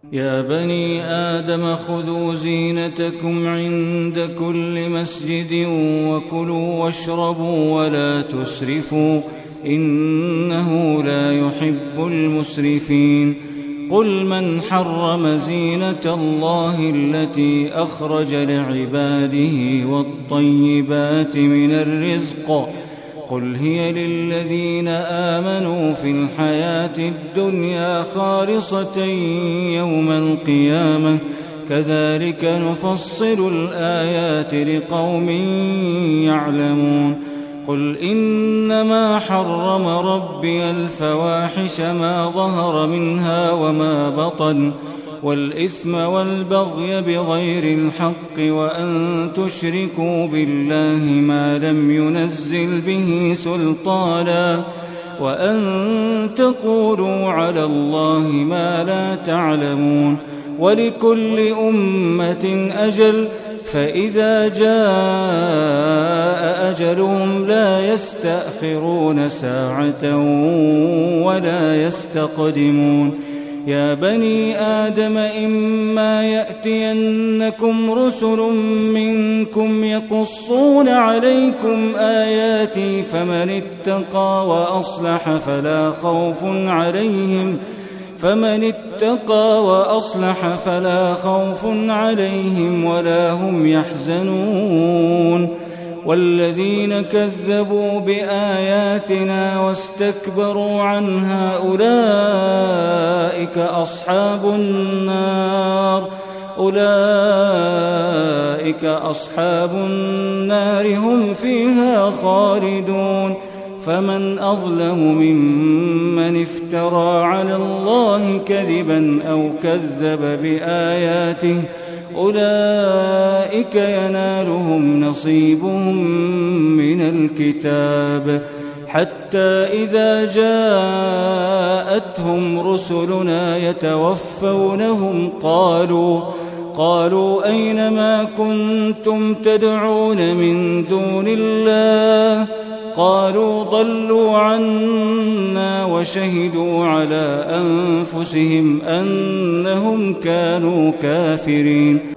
يا بني آدم خذوا زينتكم عند كل مسجد وكلوا واشربوا ولا تسرفوا إنه لا يحب المسرفين قل من حرم زينة الله التي أخرج لعباده والطيبات من الرزق قل هي للذين آمنوا في الحياة الدنيا خالصة يوم القيامة كذلك نفصل الآيات لقوم يعلمون قل إنما حرم ربي الفواحش ما ظهر منها وما بطن والإثم والبغي بغير الحق وأن تشركوا بالله ما لم ينزل به سلطانا وأن تقولوا على الله ما لا تعلمون ولكل أمة أجل فإذا جاء أجلهم لا يستأخرون ساعة ولا يستقدمون يا بني آدم إما يأتينكم رسل منكم يقصون عليكم آياتي فمن اتقى وأصلح فلا خوف عليهم ولا هم يحزنون والذين كذبوا بآياتنا واستكبروا عنها أولئك أصحاب النار هم فيها خالدون فمن أظلم ممن افترى على الله كذبا أو كذب بآياته أولئك ينالهم نصيبهم من الكتاب حتى إذا جاءتهم رسلنا يتوفونهم قالوا أين ما كنتم تدعون من دون الله قالوا ضلوا عنا وشهدوا على أنفسهم أنهم كانوا كافرين